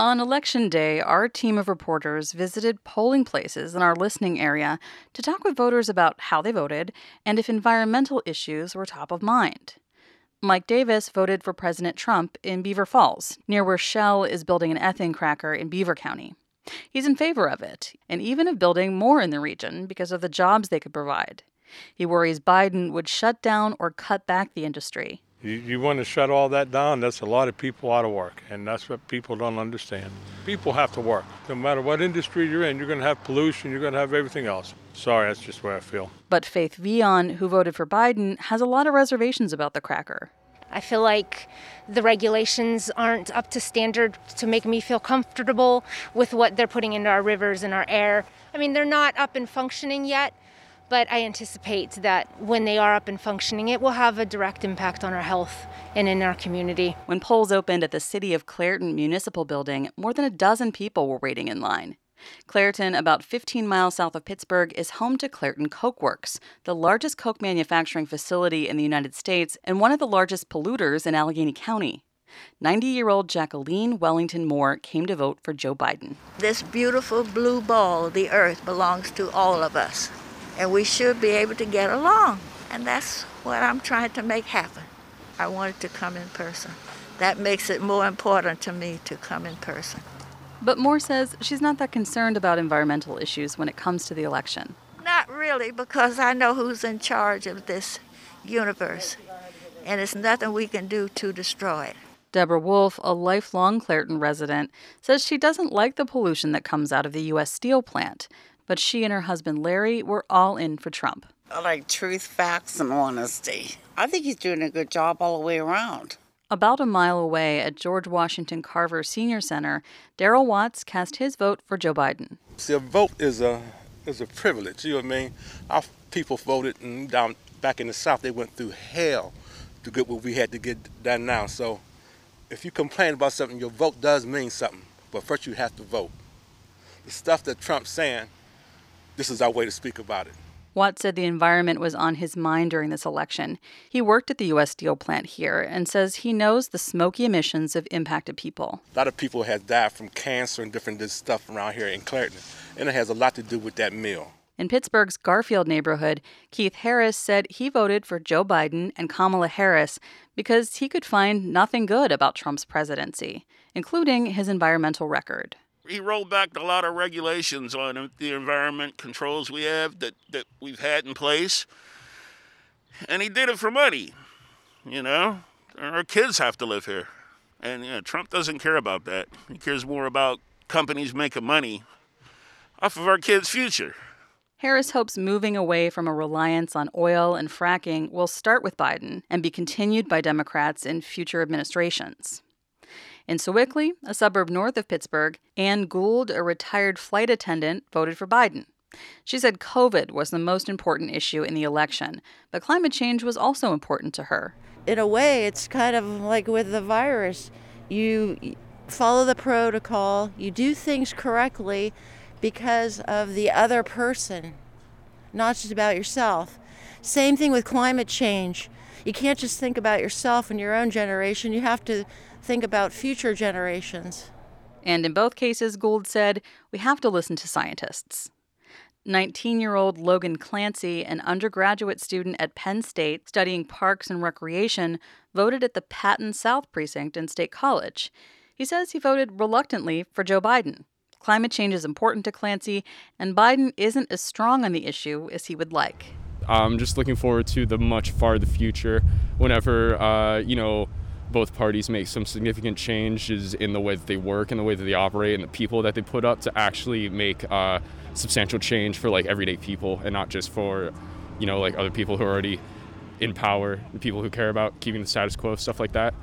On Election Day, our team of reporters visited polling places in our listening area to talk with voters about how they voted and if environmental issues were top of mind. Mike Davis voted for President Trump in Beaver Falls, near where Shell is building an ethane cracker in Beaver County. He's in favor of it, and even of building more in the region because of the jobs they could provide. He worries Biden would shut down or cut back the industry. You want to shut all that down, that's a lot of people out of work, and that's what people don't understand. People have to work. No matter what industry you're in, you're going to have pollution, you're going to have everything else. Sorry, that's just where I feel. But Faith Vion, who voted for Biden, has a lot of reservations about the cracker. I feel like the regulations aren't up to standard to make me feel comfortable with what they're putting into our rivers and our air. I mean, they're not up and functioning yet, but I anticipate that when they are up and functioning, it will have a direct impact on our health and in our community. When polls opened at the City of Clairton Municipal Building, more than a dozen people were waiting in line. Clairton, about 15 miles south of Pittsburgh, is home to Clairton Coke Works, the largest coke manufacturing facility in the United States and one of the largest polluters in Allegheny County. 90-year-old Jacqueline Wellington Moore came to vote for Joe Biden. This beautiful blue ball, the earth, belongs to all of us. And we should be able to get along. And that's what I'm trying to make happen. I wanted to come in person. That makes it more important to me to come in person. But Moore says she's not that concerned about environmental issues when it comes to the election. Not really, because I know who's in charge of this universe. And there's nothing we can do to destroy it. Deborah Wolf, a lifelong Clairton resident, says she doesn't like the pollution that comes out of the U.S. Steel plant. But she and her husband, Larry, were all in for Trump. I like truth, facts, and honesty. I think he's doing a good job all the way around. About a mile away at George Washington Carver Senior Center, Darrell Watts cast his vote for Joe Biden. See, a vote is a privilege, you know what I mean? Our people voted, and down back in the South, they went through hell to get what we had to get done now. So if you complain about something, your vote does mean something. But first you have to vote. The stuff that Trump's saying, this is our way to speak about it. Watts said the environment was on his mind during this election. He worked at the U.S. Steel plant here and says he knows the smoky emissions have impacted people. A lot of people have died from cancer and different stuff around here in Clairton, and it has a lot to do with that mill. In Pittsburgh's Garfield neighborhood, Keith Harris said he voted for Joe Biden and Kamala Harris because he could find nothing good about Trump's presidency, including his environmental record. He rolled back a lot of regulations on the environment controls we have that we've had in place. And he did it for money. You know, our kids have to live here. And Trump doesn't care about that. He cares more about companies making money off of our kids' future. Harris hopes moving away from a reliance on oil and fracking will start with Biden and be continued by Democrats in future administrations. In Sewickley, a suburb north of Pittsburgh, Ann Gould, a retired flight attendant, voted for Biden. She said COVID was the most important issue in the election, but climate change was also important to her. In a way, it's kind of like with the virus. You follow the protocol, you do things correctly because of the other person, not just about yourself. Same thing with climate change. You can't just think about yourself and your own generation. You have to think about future generations. And in both cases, Gould said, we have to listen to scientists. 19-year-old Logan Clancy, an undergraduate student at Penn State studying parks and recreation, voted at the Patton South precinct in State College. He says he voted reluctantly for Joe Biden. Climate change is important to Clancy, and Biden isn't as strong on the issue as he would like. I'm just looking forward to the much farther future whenever, both parties make some significant changes in the way that they work and the way that they operate and the people that they put up to actually make substantial change for everyday people and not just for, other people who are already in power, the people who care about keeping the status quo, stuff like that.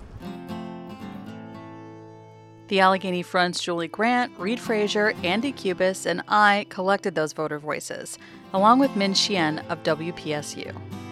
The Allegheny Front's Julie Grant, Reed Frazier, Andy Cubis, and I collected those voter voices, along with Min Xian of WPSU.